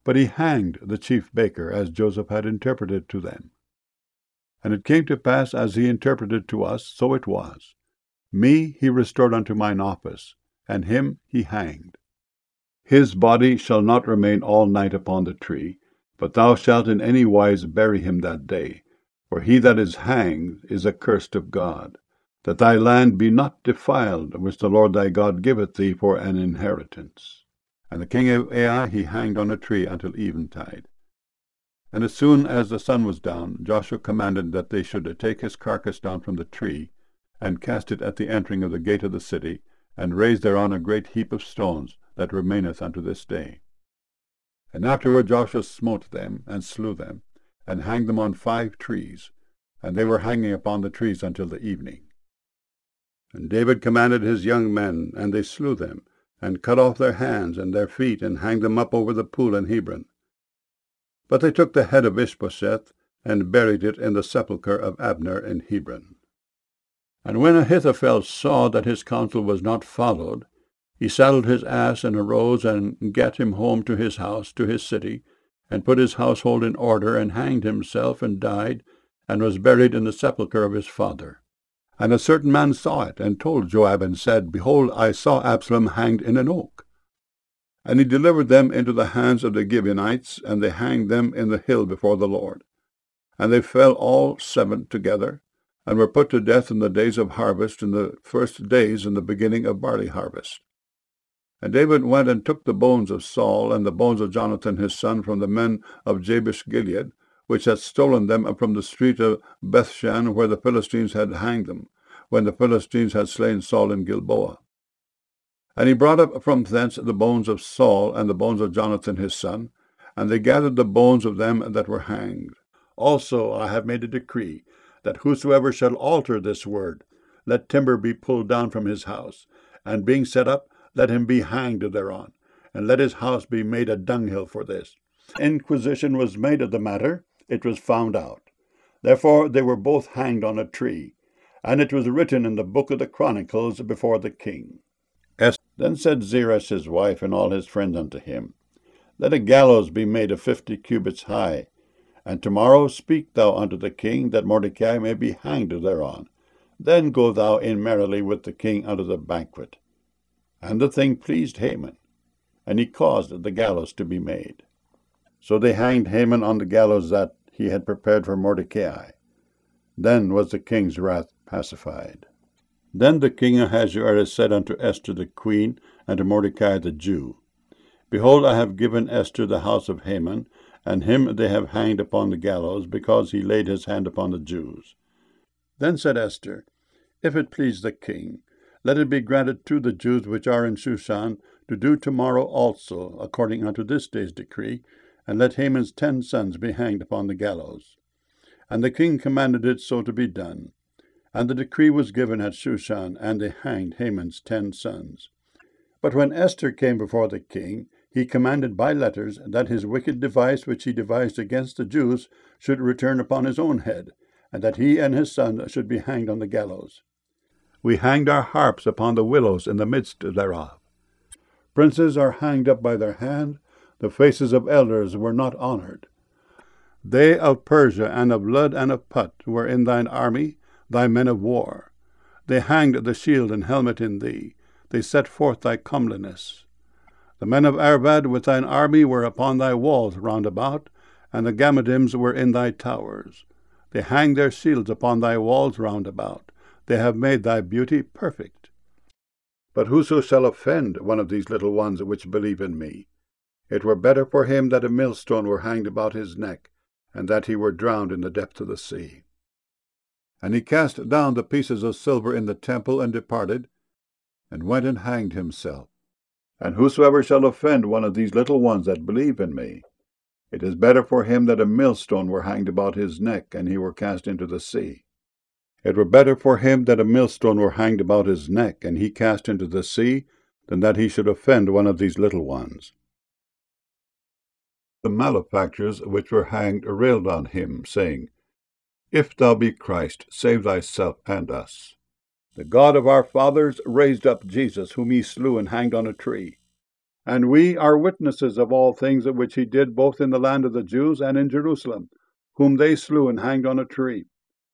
But he hanged the chief baker, as Joseph had interpreted to them. And it came to pass, as he interpreted to us, so it was. Me he restored unto mine office, and him he hanged. His body shall not remain all night upon the tree, but thou shalt in any wise bury him that day. For he that is hanged is accursed of God, that thy land be not defiled, which the Lord thy God giveth thee for an inheritance. And the king of Ai he hanged on a tree until eventide. And as soon as the sun was down, Joshua commanded that they should take his carcass down from the tree, and cast it at the entering of the gate of the city, and raise thereon a great heap of stones, that remaineth unto this day. And afterward Joshua smote them, and slew them, and hanged them on 5 trees, and they were hanging upon the trees until the evening. And David commanded his young men, and they slew them, and cut off their hands and their feet, and hanged them up over the pool in Hebron. But they took the head of Ishbosheth, and buried it in the sepulchre of Abner in Hebron. And when Ahithophel saw that his counsel was not followed, he saddled his ass, and arose, and gat him home to his house, to his city, and put his household in order, and hanged himself, and died, and was buried in the sepulchre of his father. And a certain man saw it, and told Joab, and said, Behold, I saw Absalom hanged in an oak. And he delivered them into the hands of the Gibeonites, and they hanged them in the hill before the Lord. And they fell all 7 together, and were put to death in the days of harvest, in the first days in the beginning of barley harvest. And David went and took the bones of Saul, and the bones of Jonathan his son, from the men of Jabesh-Gilead, which had stolen them from the street of Bethshan, where the Philistines had hanged them, when the Philistines had slain Saul in Gilboa. And he brought up from thence the bones of Saul, and the bones of Jonathan his son, and they gathered the bones of them that were hanged. Also I have made a decree, that whosoever shall alter this word, let timber be pulled down from his house, and being set up, let him be hanged thereon, and let his house be made a dunghill for this. Inquisition was made of the matter, it was found out. Therefore they were both hanged on a tree, and it was written in the book of the Chronicles before the king. Then said Zeresh his wife and all his friends unto him, Let a gallows be made of 50 cubits high, and tomorrow speak thou unto the king, that Mordecai may be hanged thereon. Then go thou in merrily with the king unto the banquet. And the thing pleased Haman, and he caused the gallows to be made. So they hanged Haman on the gallows that he had prepared for Mordecai. Then was the king's wrath pacified. Then the king Ahasuerus said unto Esther the queen, and to Mordecai the Jew, Behold, I have given Esther the house of Haman, and him they have hanged upon the gallows, because he laid his hand upon the Jews. Then said Esther, If it please the king, let it be granted to the Jews which are in Shushan to do tomorrow also, according unto this day's decree, and let Haman's 10 sons be hanged upon the gallows. And the king commanded it so to be done. And the decree was given at Shushan, and they hanged Haman's 10 sons. But when Esther came before the king, he commanded by letters that his wicked device which he devised against the Jews should return upon his own head, and that he and his son should be hanged on the gallows. We hanged our harps upon the willows in the midst thereof. Princes are hanged up by their hand, the faces of elders were not honored. They of Persia and of Lud and of Put were in thine army, thy men of war. They hanged the shield and helmet in thee, they set forth thy comeliness. The men of Arvad with thine army were upon thy walls round about, and the Gammadims were in thy towers. They hanged their shields upon thy walls round about. They have made thy beauty perfect. But whoso shall offend one of these little ones which believe in me, it were better for him that a millstone were hanged about his neck, and that he were drowned in the depth of the sea. And he cast down the pieces of silver in the temple, and departed, and went and hanged himself. And whosoever shall offend one of these little ones that believe in me, it is better for him that a millstone were hanged about his neck, and he were cast into the sea. It were better for him that a millstone were hanged about his neck, and he cast into the sea, than that he should offend one of these little ones. The malefactors which were hanged railed on him, saying, If thou be Christ, save thyself and us. The God of our fathers raised up Jesus, whom ye slew and hanged on a tree. And we are witnesses of all things which he did both in the land of the Jews and in Jerusalem, whom they slew and hanged on a tree.